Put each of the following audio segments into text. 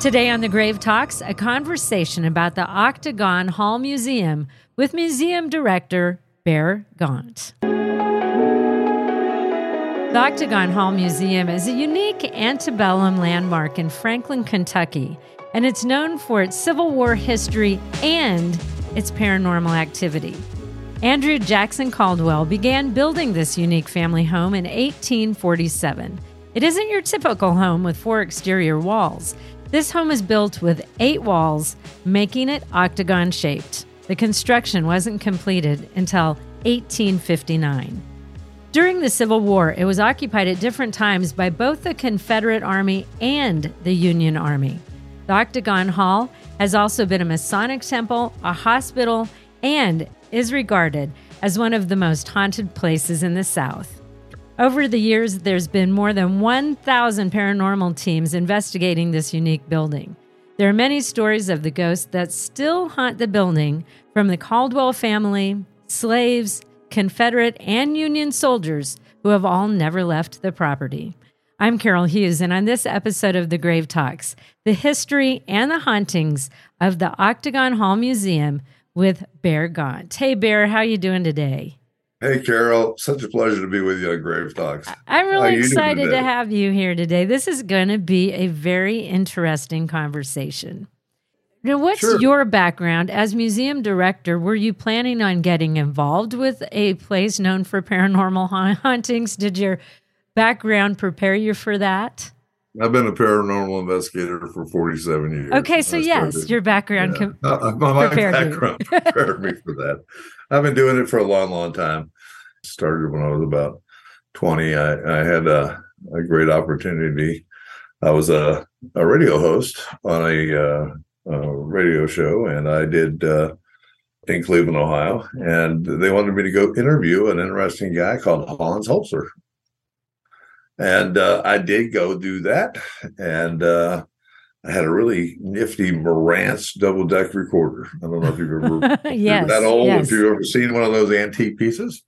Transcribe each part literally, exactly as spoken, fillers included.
Today on The Grave Talks, a conversation about the Octagon Hall Museum with museum director Bear Gaunt. The Octagon Hall Museum is a unique antebellum landmark in Franklin, Kentucky, and it's known for its Civil War history and its paranormal activity. Andrew Jackson Caldwell began building this unique family home in eighteen forty-seven. It isn't your typical home with four exterior walls. This home is built with eight walls, making it octagon-shaped. The construction wasn't completed until eighteen fifty-nine. During the Civil War, it was occupied at different times by both the Confederate Army and the Union Army. The Octagon Hall has also been a Masonic temple, a hospital, and is regarded as one of the most haunted places in the South. Over the years, there's been more than one thousand paranormal teams investigating this unique building. There are many stories of the ghosts that still haunt the building, from the Caldwell family, slaves, Confederate, and Union soldiers who have all never left the property. I'm Carol Hughes, and on this episode of The Grave Talks, the history and the hauntings of the Octagon Hall Museum with Bear Gaunt. Hey, Bear, how you doing today? Hey, Carol. Such a pleasure to be with you on Grave Talks. I'm really excited to have you here today. This is going to be a very interesting conversation. Now, what's sure. your background as museum director? Were you planning on getting involved with a place known for paranormal hauntings? Did your background prepare you for that? I've been a paranormal investigator for forty-seven years. Okay, so yes, your background yeah. com- uh, my prepared background you. prepared me for that. I've been doing it for a long, long time. Started when I was about twenty. I, I had a, a great opportunity. I was a, a radio host on a, uh, a radio show, and I did uh, in Cleveland, Ohio. And they wanted me to go interview an interesting guy called Hans Holzer. And uh, I did go do that. And uh, I had a really nifty Marantz double-deck recorder. I don't know if you've ever yes, that old, yes. if you've ever seen one of those antique pieces.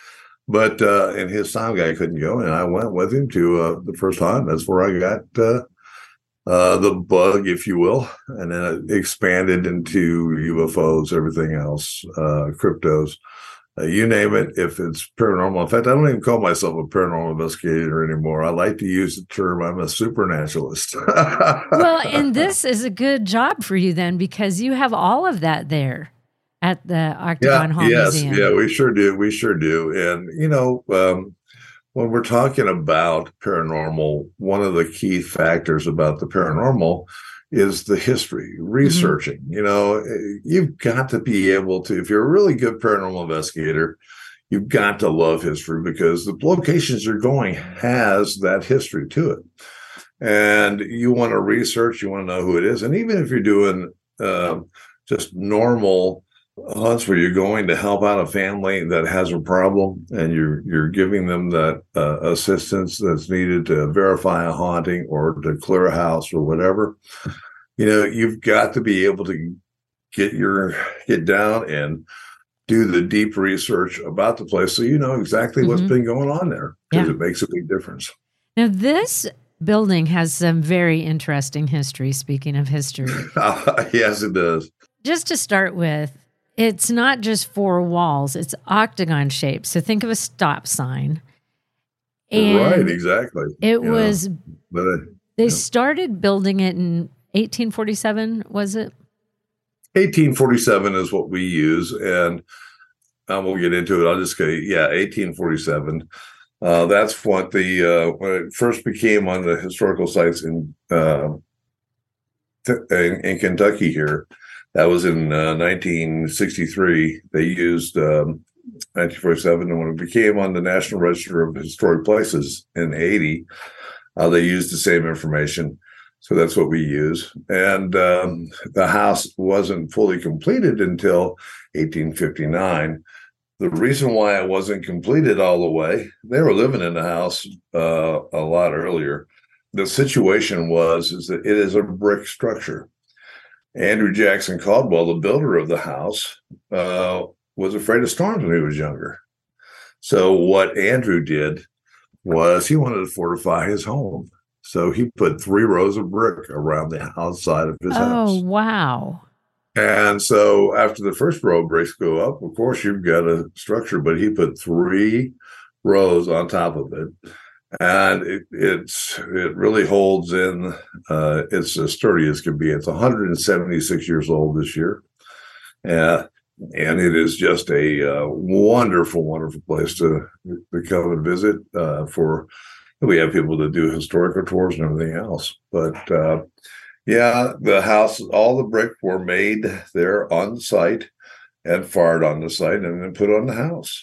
But uh, and his sound guy couldn't go, and I went with him to uh, the first time. That's where I got uh, uh, the bug, if you will, and then it expanded into U F Os, everything else, uh, cryptos. Uh, you name it, if it's paranormal. In fact, I don't even call myself a paranormal investigator anymore. I like to use the term, I'm a supernaturalist. Well, and this is a good job for you then, because you have all of that there at the Octagon yeah, Hall yes, Museum. Yeah, we sure do. We sure do. And, you know, um, when we're talking about paranormal, one of the key factors about the paranormal is the history, researching. Mm-hmm. You know, you've got to be able to, if you're a really good paranormal investigator, you've got to love history, because the locations you're going has that history to it. And you want to research, you want to know who it is. And even if you're doing uh, just normal hunts where you're going to help out a family that has a problem, and you're you're giving them that uh, assistance that's needed to verify a haunting or to clear a house or whatever, you know, you've got to be able to get your get down and do the deep research about the place, so you know exactly mm-hmm. what's been going on there, because yeah. it makes a big difference. Now, this building has some very interesting history. Speaking of history, yes, it does. Just to start with, it's not just four walls, it's octagon shaped. So think of a stop sign. And right, exactly. It you was, know, but uh, they yeah. started building it in eighteen forty-seven, was it? eighteen forty-seven is what we use. And um, we'll get into it. I'll just say, yeah, eighteen forty-seven. Uh, that's what the, uh, when it first became on the historical sites in, uh, t- in, in Kentucky here. That was in uh, nineteen sixty-three. They used um, nineteen forty-seven, and when it became on the National Register of Historic Places in eighty, uh, they used the same information. So that's what we use. And um, the house wasn't fully completed until eighteen fifty-nine. The reason why it wasn't completed all the way, they were living in the house uh, a lot earlier. The situation was is that it is a brick structure. Andrew Jackson Caldwell, the builder of the house, uh, was afraid of storms when he was younger. So what Andrew did was he wanted to fortify his home. So he put three rows of brick around the outside of his Oh, house. wow. And so after the first row of bricks go up, of course, you've got a structure, but he put three rows on top of it. And it, it's it really holds in. Uh, it's as sturdy as can be. It's one hundred seventy-six years old this year. Uh, and it is just a uh, wonderful, wonderful place to, to come and visit uh, for, we have people that do historical tours and everything else. But uh, yeah, the house, all the brick were made there on site and fired on the site and then put on the house.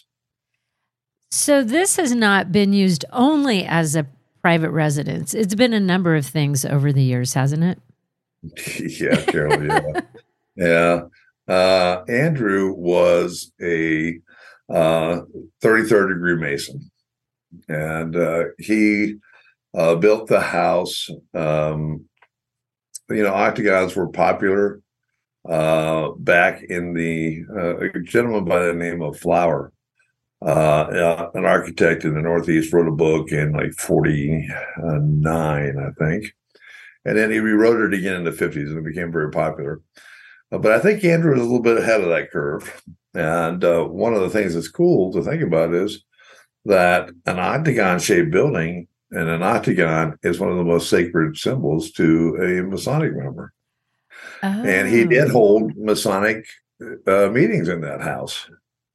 So this has not been used only as a private residence. It's been a number of things over the years, hasn't it? Yeah, Carol, yeah. Yeah. Uh, Andrew was a uh, thirty-third degree Mason, and uh, he uh, built the house. Um, you know, octagons were popular uh, back in the uh, a gentleman by the name of Flower, uh, uh, an architect in the Northeast, wrote a book in like forty-nine, I think, and then he rewrote it again in the fifties, and it became very popular. But I think Andrew was a little bit ahead of that curve. And uh, one of the things that's cool to think about is that an octagon-shaped building and an octagon is one of the most sacred symbols to a Masonic member. Oh. And he did hold Masonic uh, meetings in that house.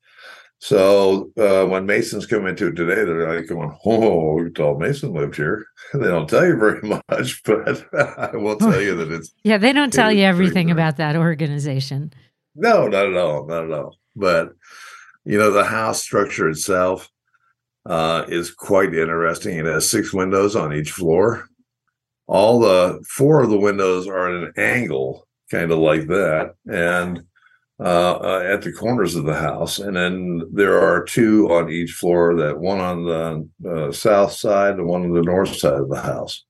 So uh, when Masons come into it today, they're like going, oh, you thought Mason lived here. They don't tell you very much, but I will tell you that it's... Yeah, they don't tell you everything about that organization. No, not at all, not at all. But, you know, the house structure itself uh, is quite interesting. It has six windows on each floor. All the four of the windows are at an angle, kind of like that. And Uh, uh, at the corners of the house, and then there are two on each floor, that one on the uh, south side and one on the north side of the house.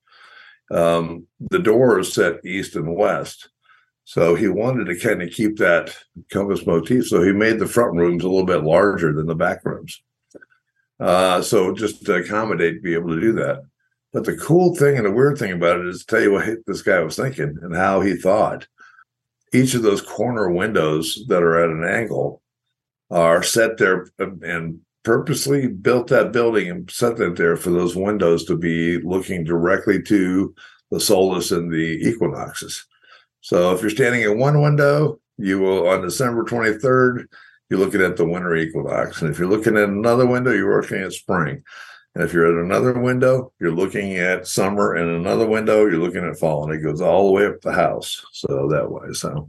Um, the door is set east and west, so he wanted to kind of keep that compass motif, so he made the front rooms a little bit larger than the back rooms, uh, so just to accommodate, to be able to do that. But the cool thing and the weird thing about it is to tell you what this guy was thinking and how he thought. Each of those corner windows that are at an angle are set there, and purposely built that building and set that there for those windows to be looking directly to the solstice and the equinoxes. So if you're standing at one window, you will, on December twenty-third, you're looking at the winter equinox. And if you're looking at another window, you're looking at spring. And if you're at another window, you're looking at summer, and another window, you're looking at fall, and it goes all the way up the house. So that way, so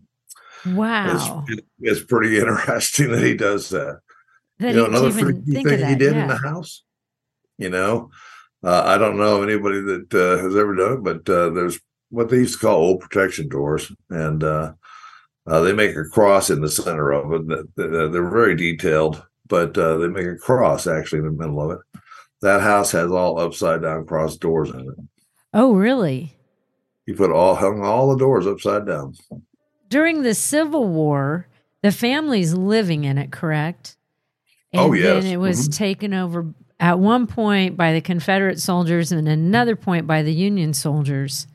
wow, it's, it's pretty interesting that he does that. That you know, another freaky thing that, he did yeah. in the house. You know, uh, I don't know of anybody that uh, has ever done it, but uh, there's what they used to call old protection doors, and uh, uh, they make a cross in the center of it. They're very detailed, but uh, they make a cross actually in the middle of it. That house has all upside down cross doors in it. Oh, really? He put all hung all the doors upside down. During the Civil War, the family's living in it, correct? And oh, yes. then it was mm-hmm. taken over at one point by the Confederate soldiers and another point by the Union soldiers.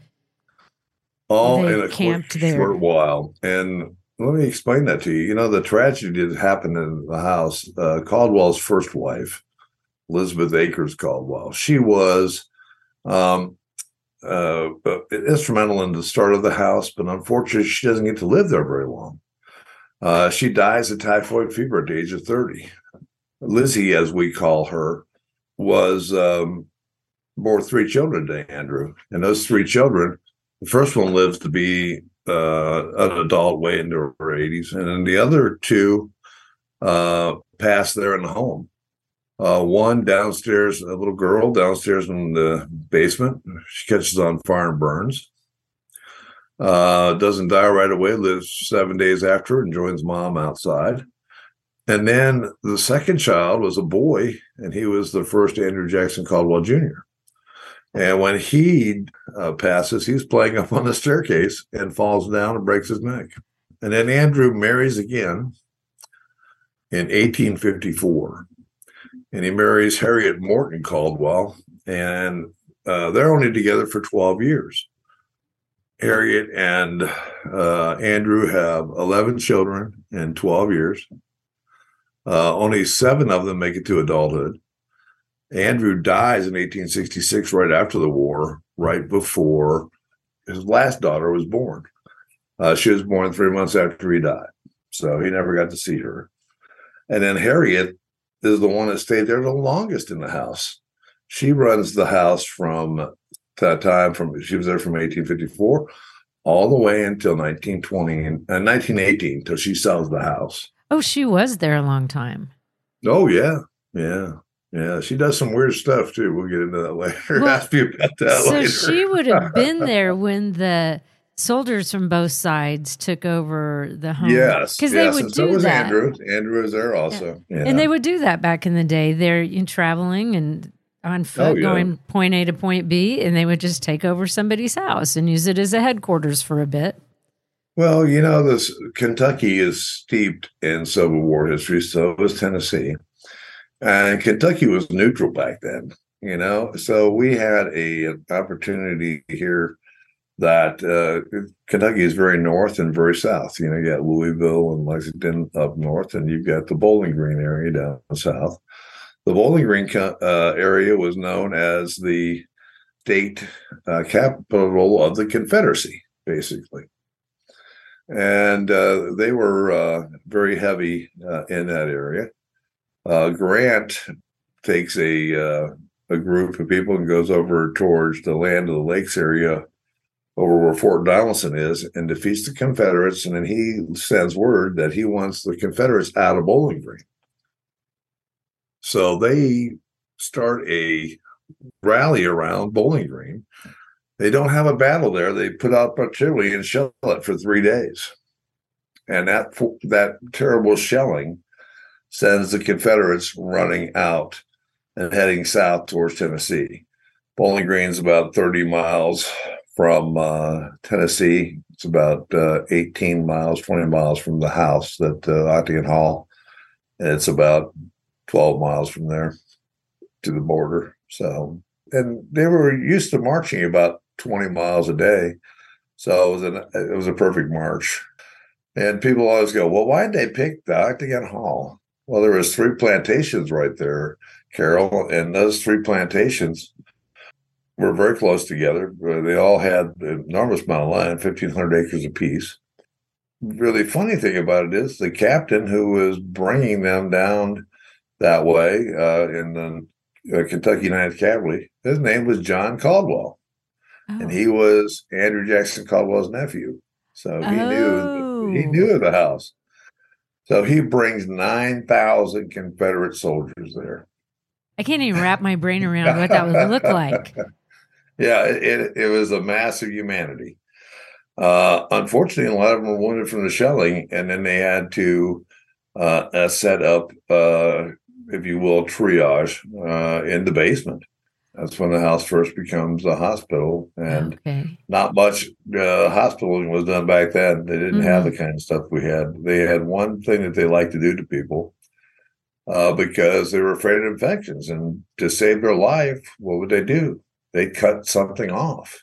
All they in a camped quick, there. short while. And let me explain that to you. You know, the tragedy that happened in the house, uh, Caldwell's first wife, Elizabeth Akers Caldwell, she was um, uh, instrumental in the start of the house, but unfortunately, she doesn't get to live there very long. Uh, she dies of typhoid fever at the age of thirty. Lizzie, as we call her, was um, bore three children to Andrew, and those three children, the first one lives to be uh, an adult way into her eighties, and then the other two uh, passed there in the home. Uh, one downstairs, a little girl downstairs in the basement. She catches on fire and burns. Uh, doesn't die right away, lives seven days after and joins mom outside. And then the second child was a boy, and he was the first Andrew Jackson Caldwell Junior And when he uh, passes, he's playing up on the staircase and falls down and breaks his neck. And then Andrew marries again in eighteen fifty-four. And he marries Harriet Morton Caldwell. And uh, they're only together for twelve years. Harriet and uh, Andrew have eleven children in twelve years. Uh, only seven of them make it to adulthood. Andrew dies in eighteen sixty-six, right after the war, right before his last daughter was born. Uh, she was born three months after he died, so he never got to see her. And then Harriet is the one that stayed there the longest in the house. She runs the house from that time, from she was there from eighteen fifty-four all the way until nineteen twenty and uh, nineteen eighteen, till she sells the house. Oh, she was there a long time. Oh, yeah. Yeah. Yeah. She does some weird stuff, too. We'll get into that later. Well, Ask you about that so later. she would have been there when the soldiers from both sides took over the home. Yes. Because yes. they would and do so was that. Andrew. Andrew was there also. Yeah. Yeah. And they would do that back in the day. They're you know, traveling and on foot, Oh, yeah. going point A to point B, and they would just take over somebody's house and use it as a headquarters for a bit. Well, you know, this Kentucky is steeped in Civil War history, so is Tennessee. And Kentucky was neutral back then, you know. So we had a, an opportunity here that uh, Kentucky is very north and very south. You know, you got Louisville and Lexington up north, and you've got the Bowling Green area down south. The Bowling Green uh, area was known as the state uh, capital of the Confederacy, basically. And uh, they were uh, very heavy uh, in that area. Uh, Grant takes a uh, a group of people and goes over towards the Land of the Lakes area, over where Fort Donelson is, and defeats the Confederates. And then he sends word that he wants the Confederates out of Bowling Green. So they start a rally around Bowling Green. They don't have a battle there. They put out artillery and shell it for three days. And that that terrible shelling sends the Confederates running out and heading south towards Tennessee. Bowling Green's about thirty miles from uh, Tennessee. It's about uh, eighteen miles, twenty miles from the house that uh, Octagon Hall. And it's about twelve miles from there to the border. So, and they were used to marching about twenty miles a day. So it was, an, it was a perfect march. And people always go, well, why did they pick the Octagon Hall? Well, there was three plantations right there, Carol, and those three plantations were very close together. They all had an enormous amount of land, fifteen hundred acres apiece. Really funny thing about it is the captain who was bringing them down that way uh, in the uh, Kentucky ninth Cavalry, his name was John Caldwell. Oh. And he was Andrew Jackson Caldwell's nephew. So he oh. knew he knew of the house. So he brings nine thousand Confederate soldiers there. I can't even wrap my brain around what that would look like. Yeah, it, it was a mass of humanity. Uh, unfortunately, a lot of them were wounded from the shelling, and then they had to uh, uh, set up, uh, if you will, triage uh, in the basement. That's when the house first becomes a hospital, and okay. not much uh, hospitaling was done back then. They didn't mm-hmm. have the kind of stuff we had. They had one thing that they liked to do to people uh, because they were afraid of infections, and to save their life, what would they do? They'd cut something off.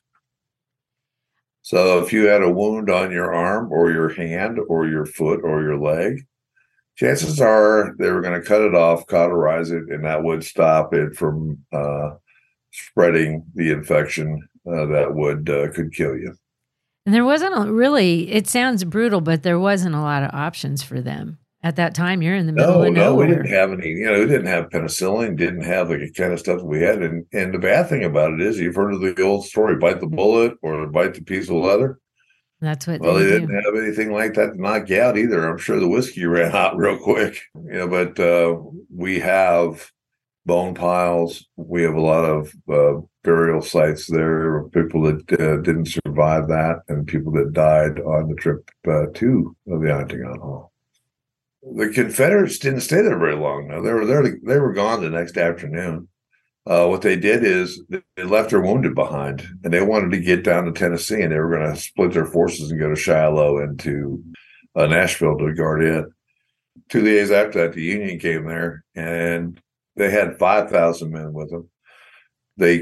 So if you had a wound on your arm or your hand or your foot or your leg, chances are they were going to cut it off, cauterize it, and that would stop it from uh, spreading the infection uh, that would uh, could kill you. And there wasn't a, really, it sounds brutal, but there wasn't a lot of options for them. At that time, you're in the middle no, of nowhere. No, we didn't have any, you know, we didn't have penicillin, didn't have the kind of stuff we had. And, and the bad thing about it is you've heard of the old story, bite the bullet or bite the piece of leather. That's what well, they, they do. didn't have anything like that to knock you out either. I'm sure the whiskey ran out real quick. You know, but uh, we have bone piles. We have a lot of uh, burial sites there of people that uh, didn't survive that and people that died on the trip uh, to the Octagon Hall. The Confederates didn't stay there very long. No, they were there. They were gone the next afternoon. Uh, what they did is they left their wounded behind, and they wanted to get down to Tennessee, and they were going to split their forces and go to Shiloh and to uh, Nashville to guard it. Two days after that, the Union came there, and they had five thousand men with them. They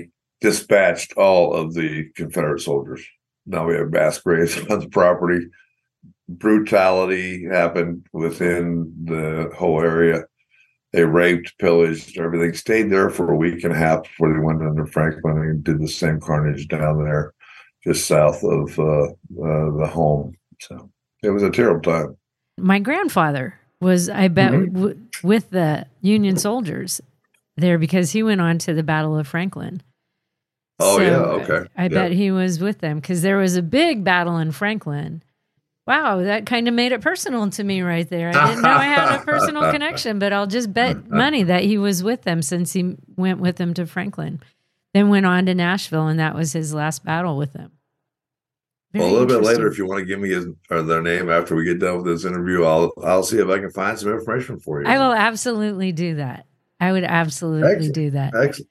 dispatched all of the Confederate soldiers. Now we have mass graves on the property. Brutality happened within the whole area. They raped, pillaged, everything. Stayed there for a week and a half before they went under Franklin and did the same carnage down there, just south of uh, uh, the home. So it was a terrible time. My grandfather was, I bet, mm-hmm. w- with the Union soldiers there because he went on to the Battle of Franklin. Oh, so yeah, okay. I, I yeah. bet he was with them because there was a big battle in Franklin. Wow, that kind of made it personal to me right there. I didn't know I had a personal connection, but I'll just bet money that he was with them since he went with them to Franklin. Then went on to Nashville, and that was his last battle with them. Very well, a little bit later, if you want to give me his, or their name after we get done with this interview, I'll I'll see if I can find some information for you. I will absolutely do that. I would absolutely Excellent. do that. Excellent.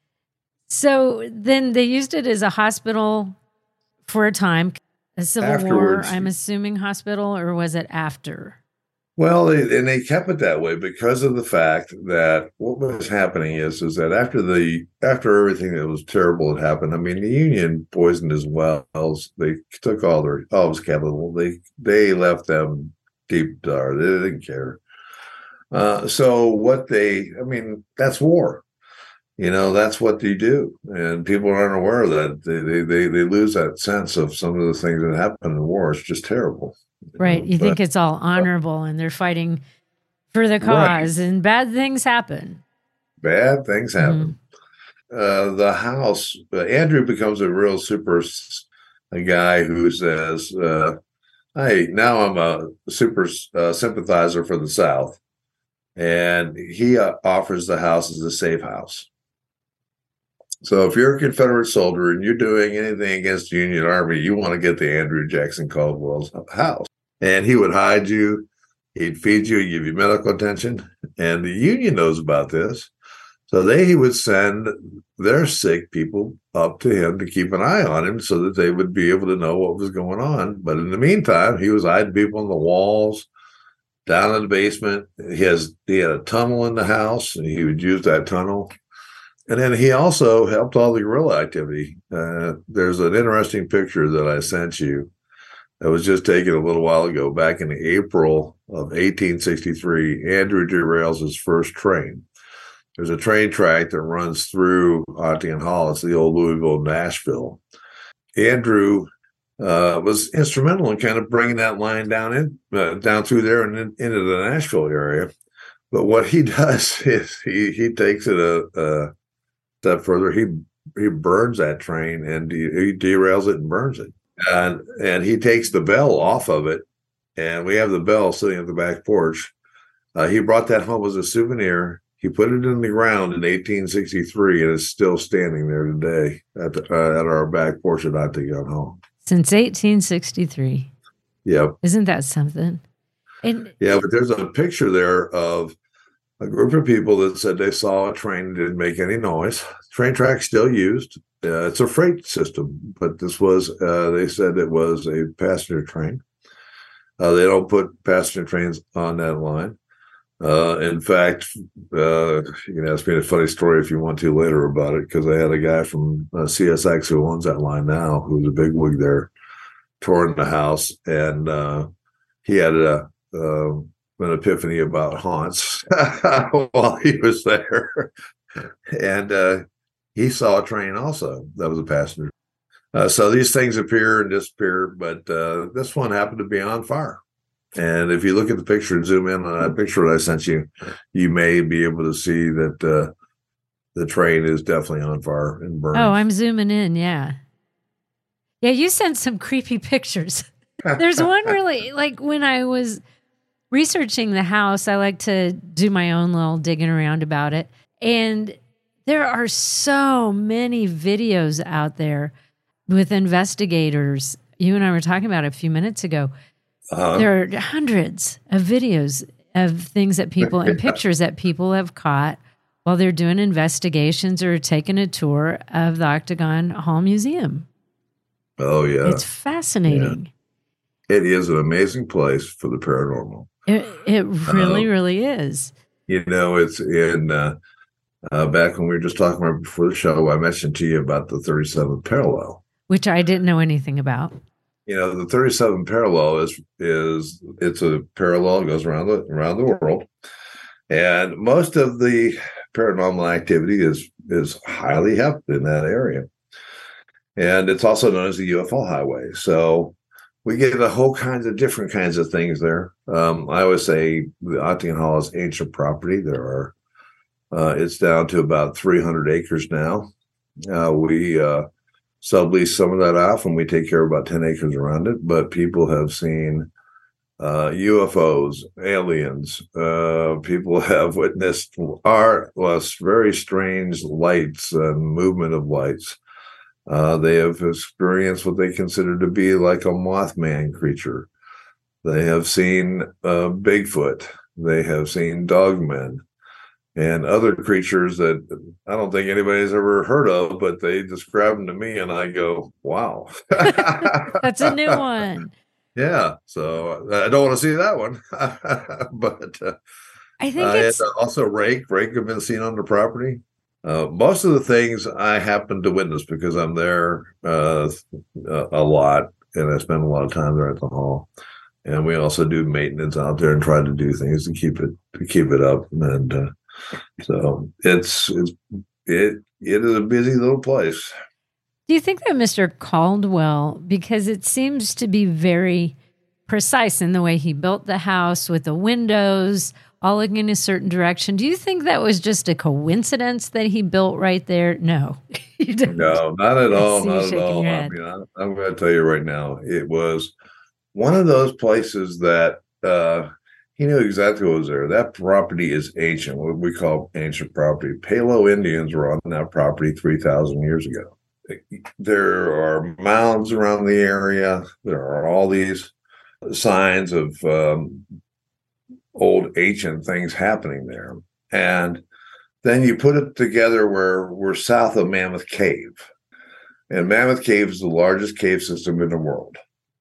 So then they used it as a hospital for a time. A Civil Afterwards. War, I'm assuming hospital, or was it after? Well, they, and they kept it that way because of the fact that what was happening is, is that after the after everything that was terrible had happened, I mean, the Union poisoned his wells. They took all their all his capital. They they left them deep dark. They didn't care. Uh, so what they, I mean, that's war. You know, that's what they do. And people aren't aware of that. They, they, they, they lose that sense of some of the things that happen in war. It's just terrible. You right. know? You but, think it's all honorable and they're fighting for the cause right. and bad things happen. Bad things happen. Mm-hmm. Uh, the house, uh, Andrew becomes a real super, a guy who says, uh, hey, now I'm a super uh, sympathizer for the South. And he uh, offers the house as a safe house. So if you're a Confederate soldier and you're doing anything against the Union Army, you want to get to Andrew Jackson Caldwell's house. And he would hide you. He'd feed you, give you medical attention. And the Union knows about this. So they would send their sick people up to him to keep an eye on him so that they would be able to know what was going on. But in the meantime, he was hiding people on the walls, down in the basement. He has he had a tunnel in the house, and he would use that tunnel. And then he also helped all the guerrilla activity. Uh, there's an interesting picture that I sent you that was just taken a little while ago. Back in April of eighteen sixty-three, Andrew derails his first train. There's a train track that runs through Ottingen Hall. It's the old Louisville, Nashville. Andrew uh, was instrumental in kind of bringing that line down in uh, down through there and in, into the Nashville area. But what he does is he he takes it a, a step further. He he burns that train and he, he derails it and burns it. And and he takes the bell off of it, and we have the bell sitting at the back porch. Uh, he brought that home as a souvenir. He put it in the ground in eighteen sixty-three, and it's still standing there today at the, uh, at our back porch at Ottingen Hall. Since eighteen sixty-three. Yep. Isn't that something? And yeah, but there's a picture there of a group of people that said they saw a train that didn't make any noise. Train track still used. Uh, it's a freight system, but this was, uh, they said it was a passenger train. Uh, they don't put passenger trains on that line. Uh, in fact, uh, you can ask me a funny story if you want to later about it, because I had a guy from uh, C S X who owns that line now, who's a bigwig there, touring the house, and uh, he had a, uh, an epiphany about haunts while he was there. And uh, he saw a train also that was a passenger. Uh, so these things appear and disappear, but uh, this one happened to be on fire. And if you look at the picture and zoom in on that picture that I sent you, you may be able to see that uh, the train is definitely on fire and burning. Oh, I'm zooming in, yeah. Yeah, you sent some creepy pictures. There's one really, like when I was researching the house, I like to do my own little digging around about it. And there are so many videos out there with investigators. You and I were talking about it a few minutes ago. Uh-huh. There are hundreds of videos of things that people and pictures that people have caught while they're doing investigations or taking a tour of the Ottingen Hall Museum. Oh, yeah. It's fascinating. Yeah. It is an amazing place for the paranormal. It, it really, um, really is. You know, it's in, uh, Uh, back when we were just talking about before the show, I mentioned to you about the thirty-seventh parallel. Which I didn't know anything about. You know, the thirty-seventh parallel is is it's a parallel that goes around the around the world, and most of the paranormal activity is is highly held in that area, and it's also known as the U F O highway. So we get a whole kinds of different kinds of things there. Um, I always say the Ottingen Hall is ancient property. There are uh, it's down to about three hundred acres now. Uh, we uh, sublease some of that off, and we take care of about ten acres around it. But people have seen uh, U F Os, aliens. Uh, people have witnessed our well, very strange lights and movement of lights. Uh, they have experienced what they consider to be like a Mothman creature. They have seen uh, Bigfoot. They have seen dogmen and other creatures that I don't think anybody's ever heard of, but they describe them to me, and I go, wow. That's a new one. Yeah, so I don't want to see that one. But uh, I think uh, it's and also rake. Rake have been seen on the property. Uh, most of the things I happen to witness because I'm there uh, a lot, and I spend a lot of time there at the hall. And we also do maintenance out there and try to do things to keep it to keep it up. And uh, so it's it's it it is a busy little place. Do you think that Mister Caldwell, because it seems to be very precise in the way he built the house with the windows all looking in a certain direction, do you think that was just a coincidence that he built right there? No. You don't. No, not at I all. see you Not at shaking all. your I head. mean, I, I'm going to tell you right now, it was one of those places that uh, he knew exactly what was there. That property is ancient, what we call ancient property. Palo Indians were on that property three thousand years ago. There are mounds around the area. There are all these signs of um, old ancient things happening there. And then you put it together where we're south of Mammoth Cave. And Mammoth Cave is the largest cave system in the world.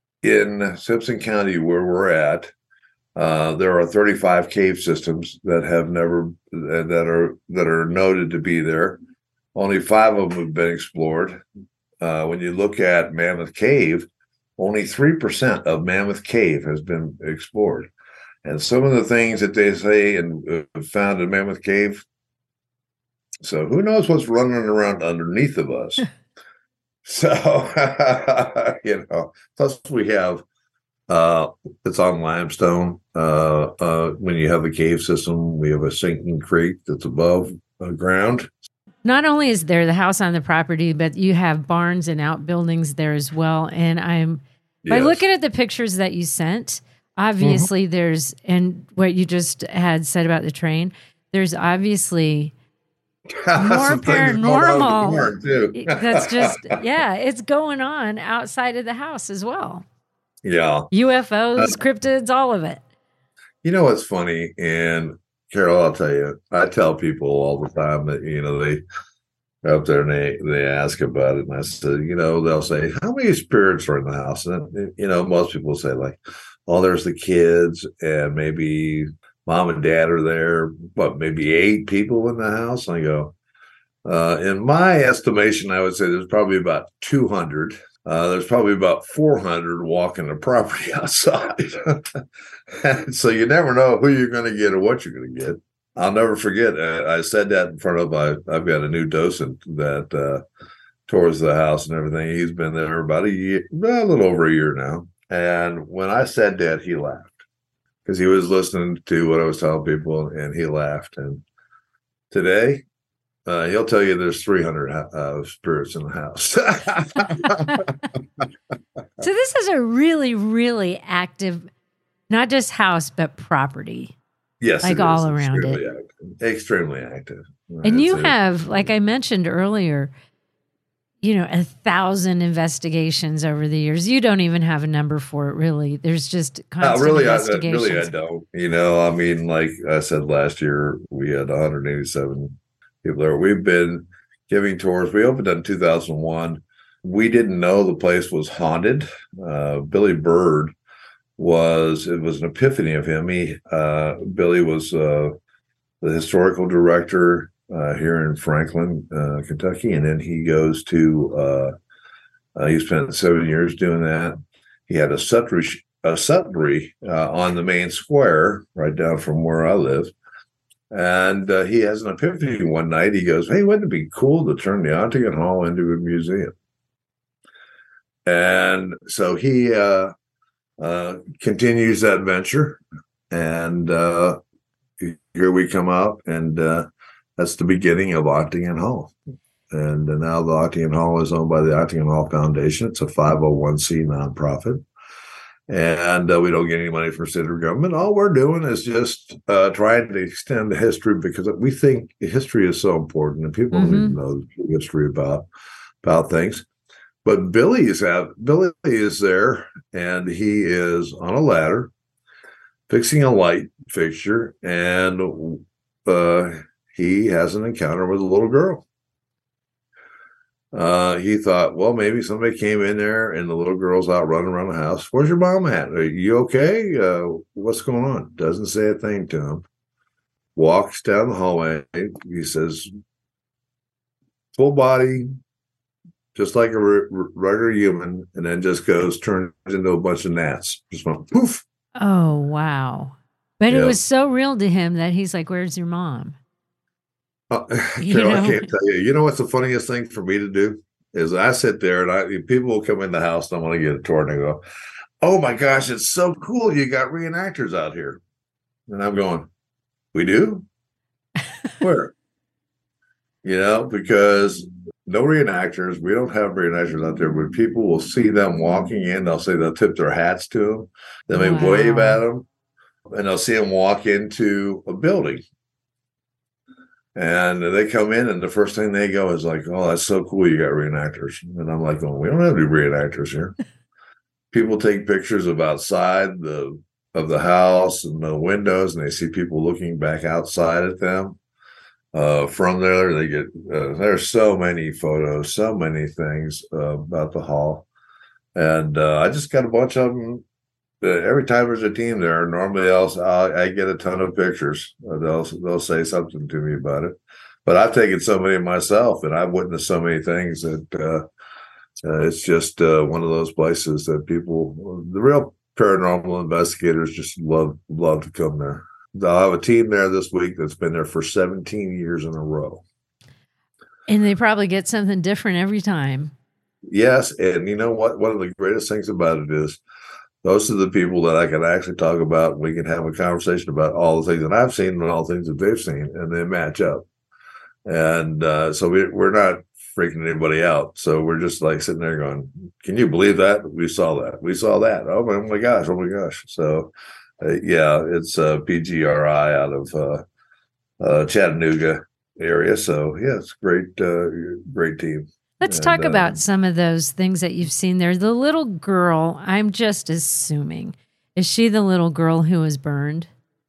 In Simpson County, where we're at, uh, there are thirty-five cave systems that have never that are that are noted to be there. Only five of them have been explored. Uh, when you look at Mammoth Cave, only three percent of Mammoth Cave has been explored. And some of the things that they say and uh, found in Mammoth Cave, so who knows what's running around underneath of us. So, you know, plus we have, uh, it's on limestone. Uh, uh, when you have the cave system, we have a sinking creek that's above uh, ground. Not only is there the house on the property, but you have barns and outbuildings there as well. And I'm, by Yes. looking at the pictures that you sent, obviously there's, and what you just had said about the train, there's obviously more Some things going on paranormal. in the barn, too. That's just, yeah, it's going on outside of the house as well. Yeah. U F Os, cryptids, all of it. You know what's funny? And Carol, I'll tell you, I tell people all the time that, you know, they go up there and they, they ask about it. And I said, you know, they'll say, how many spirits are in the house? And, you know, most people say like, oh, there's the kids and maybe mom and dad are there, but maybe eight people in the house. And I go, uh, in my estimation, I would say there's probably about two hundred. Uh, there's probably about four hundred walking the property outside. And so you never know who you're going to get or what you're going to get. I'll never forget. I, I said that in front of my, I've got a new docent that uh, tours the house and everything. He's been there about a year, well, a little over a year now. And when I said that, he laughed because he was listening to what I was telling people and he laughed. And today, Uh, he'll tell you there's three hundred uh, spirits in the house. So this is a really, really active, not just house, but property. Yes, Like it all is. around extremely it. active. Extremely active. And you It's a- have, like I mentioned earlier, you know, a thousand investigations over the years. You don't even have a number for it, really. There's just No, constant really, I, investigations. really, I don't. You know, I mean, like I said last year, we had one hundred eighty-seven people there. We've been giving tours. We opened in two thousand one. We didn't know the place was haunted. Uh, Billy Bird was, it was an epiphany of him. He, uh, Billy was uh, the historical director uh, here in Franklin, uh, Kentucky, and then he goes to. Uh, uh, he spent seven years doing that. He had a suttery, a suttery uh, on the main square, right down from where I live. And uh, he has an epiphany one night. He goes, "Hey, wouldn't it be cool to turn the Ottingham Hall into a museum?" And so he uh, uh, continues that venture, and uh, here we come out, and uh, that's the beginning of Ottingham Hall. And uh, now the Ottingham Hall is owned by the Ottingham Hall Foundation. It's a five oh one c nonprofit. And uh, we don't get any money from state or government. All we're doing is just uh, trying to extend the history, because we think history is so important, and people mm-hmm. need to know the history about about things. But Billy is out. Billy is there, and he is on a ladder, fixing a light fixture, and uh, he has an encounter with a little girl. Uh, he thought, well, maybe somebody came in there and the little girl's out running around the house. "Where's your mom at? Are you okay? Uh, what's going on?" Doesn't say a thing to him. Walks down the hallway. He says, full body, just like a re- regular human, and then just goes, turns into a bunch of gnats. Just went poof. Oh, wow. But yeah. It was so real to him that he's like, "Where's your mom?" Uh, Carol, I can't tell you. You know what's the funniest thing for me to do is I sit there and I people will come in the house and I want to get a tour, and they go, "Oh my gosh, it's so cool! You got reenactors out here." And I'm going, "We do? Where?" You know, because no reenactors. We don't have reenactors out there. When people will see them walking in, they'll say they'll tip their hats to them. They may wow. wave at them, and they'll see them walk into a building. And they come in, and the first thing they go is like, "Oh, that's so cool! You got reenactors." And I'm like, "Oh, we don't have any reenactors here." People take pictures of outside the of the house and the windows, and they see people looking back outside at them. Uh, from there, they get uh, there's so many photos, so many things uh, about the hall, and uh, I just got a bunch of them. Uh, every time there's a team there, normally else I get a ton of pictures. Uh, they'll they'll say something to me about it, but I've taken so many myself, and I've witnessed so many things that uh, uh, it's just uh, one of those places that people, the real paranormal investigators, just love love to come there. They'll have a team there this week that's been there for seventeen years in a row, and they probably get something different every time. Yes, and you know what? One of the greatest things about it is, those are the people that I can actually talk about. We can have a conversation about all the things that I've seen and all the things that they've seen, and they match up. And uh, so we, we're not freaking anybody out. So we're just like sitting there going, "Can you believe that? We saw that. We saw that. Oh my, oh my gosh. Oh my gosh." So uh, yeah, it's uh, P G R I out of uh, uh, Chattanooga area. So yeah, it's a great, uh, great team. Let's and, talk about uh, some of those things that you've seen there. The little girl, I'm just assuming, is she the little girl who was burned?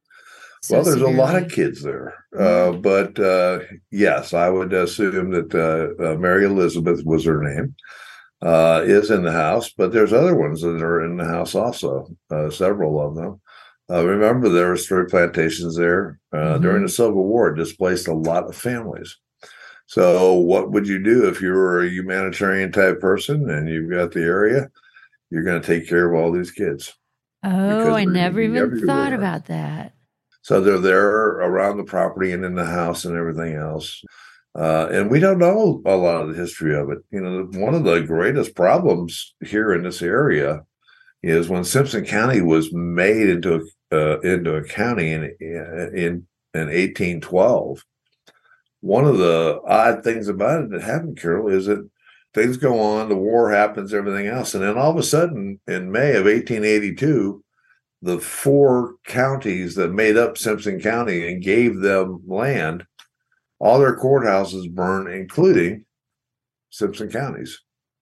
So well, there's severely? a lot of kids there. Uh, but uh, yes, I would assume that uh, uh, Mary Elizabeth was her name, uh, is in the house. But there's other ones that are in the house also, uh, several of them. Uh, remember, there were three plantations there. Uh, mm-hmm. During the Civil War, it displaced a lot of families. So what would you do if you were a humanitarian type person and you've got the area? You're going to take care of all these kids. Oh, I never even thought about that. So they're there around the property and in the house and everything else. Uh, and we don't know a lot of the history of it. You know, one of the greatest problems here in this area is when Simpson County was made into uh, into a county in in in eighteen twelve. One of the odd things about it that happened, Carol, is that things go on, the war happens, everything else. And then all of a sudden, in May of eighteen eighty-two, the four counties that made up Simpson County and gave them land, all their courthouses burned, including Simpson County's.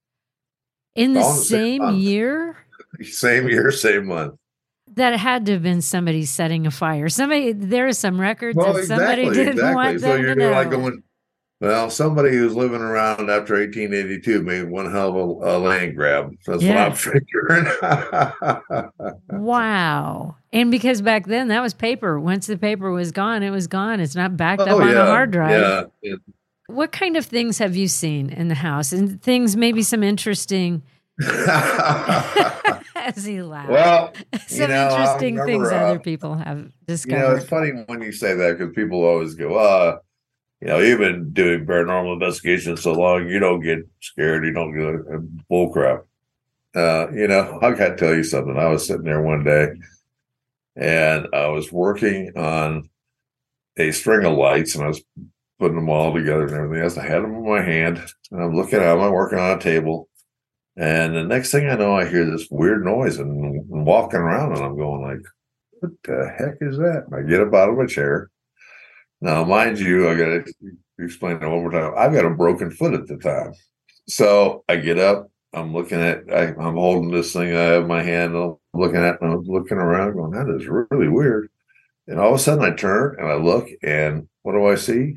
In the same, same year? Same year, same month. That had to have been somebody setting a fire. Somebody, there are some records well, that exactly, somebody didn't exactly. want so them you're to know. Like going, Well, somebody who's living around after eighteen eighty-two made one hell of a, a land grab. That's Yeah. what I'm figuring. Wow. And because back then that was paper. Once the paper was gone, it was gone. It's not backed up Oh, on yeah. a hard drive. Yeah. It- What kind of things have you seen in the house? And things, maybe some interesting, as he laughs, well, some you know, I interesting remember, things uh, other people have you discovered. know, it's funny when you say that because people always go, uh, you know, you've been doing paranormal investigations so long, you don't get scared, you don't get uh, bull crap. Uh, you know, I got to tell you something. I was sitting there one day and I was working on a string of lights and I was putting them all together and everything else. I had them in my hand and I'm looking at them. I'm working on a table. And the next thing I know, I hear this weird noise and I'm walking around and I'm going like, what the heck is that? And I get up out of my chair. Now, mind you, I got to explain it one more time. I've got a broken foot at the time. So I get up, I'm looking at, I, I'm holding this thing I have in my hand, I'm looking at it, and I'm looking around going, that is really weird. And all of a sudden I turn and I look and what do I see?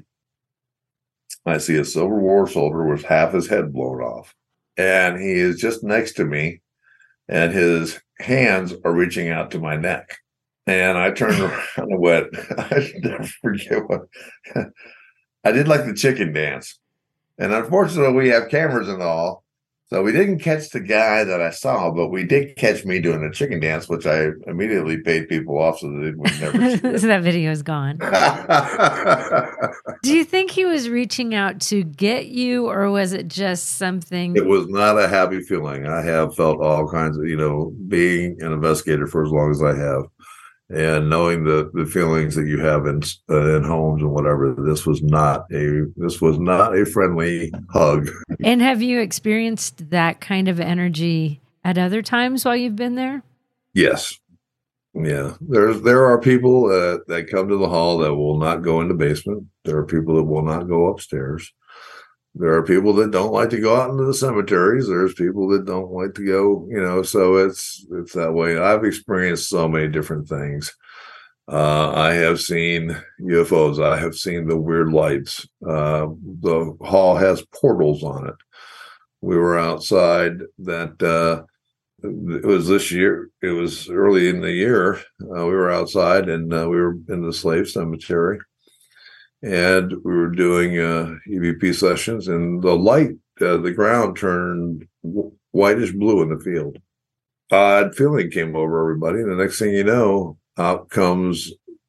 I see a Civil War soldier with half his head blown off. And he is just next to me and his hands are reaching out to my neck. And I turned around and went, I never forget what, I did like the chicken dance. And unfortunately, we have cameras and all. So we didn't catch the guy that I saw, but we did catch me doing the chicken dance, which I immediately paid people off so that they would never see it. So that video is gone. Do you think he was reaching out to get you, or was it just something? It was not a happy feeling. I have felt all kinds of, you know, being an investigator for as long as I have, and knowing the the feelings that you have in uh, in homes and whatever. This was not a this was not a friendly hug. And have you experienced that kind of energy at other times while you've been there? Yes. Yeah. There's there are people uh, that come to the hall that will not go in the basement. There are people that will not go upstairs. There are people that don't like to go out into the cemeteries. There's people that don't like to go, you know, so it's it's that way. I've experienced so many different things. Uh, I have seen U F Os. I have seen the weird lights. Uh, the hall has portals on it. We were outside that, uh, it was this year. It was early in the year. Uh, we were outside and uh, we were in the slave cemetery. And we were doing uh, E V P sessions, and the light, uh, the ground turned w- whitish blue in the field. Odd feeling came over everybody, and the next thing you know, out comes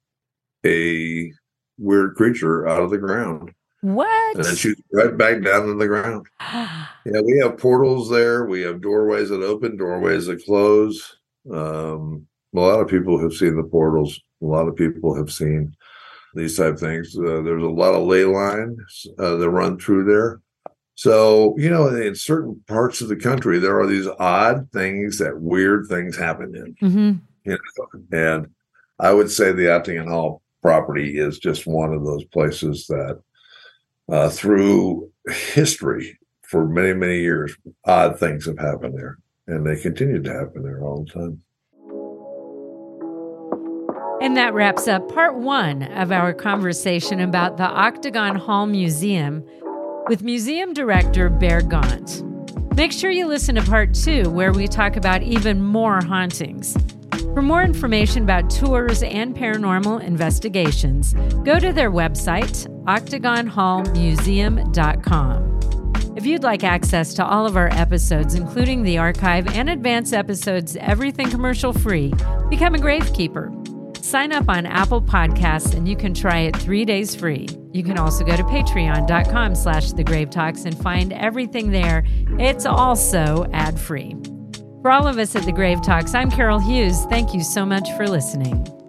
a weird creature out of the ground. What? And then shoots right back down to the ground. Yeah, we have portals there. We have doorways that open, doorways that close. Um, a lot of people have seen the portals. A lot of people have seen these type of things. Uh, there's a lot of ley lines uh, that run through there. So, you know, in certain parts of the country, there are these odd things that weird things happen in. Mm-hmm. You know, and I would say the Optingham Hall property is just one of those places that uh, through history for many, many years, odd things have happened there. And they continue to happen there all the time. And that wraps up part one of our conversation about the Octagon Hall Museum with museum director Bear Gaunt. Make sure you listen to part two, where we talk about even more hauntings. For more information about tours and paranormal investigations, go to their website, octagon hall museum dot com. If you'd like access to all of our episodes, including the archive and advanced episodes, everything commercial free, become a Gravekeeper. Sign up on Apple Podcasts and you can try it three days free. You can also go to patreon.com slash the Grave Talks and find everything there. It's also ad-free. For all of us at the Grave Talks, I'm Carol Hughes. Thank you so much for listening.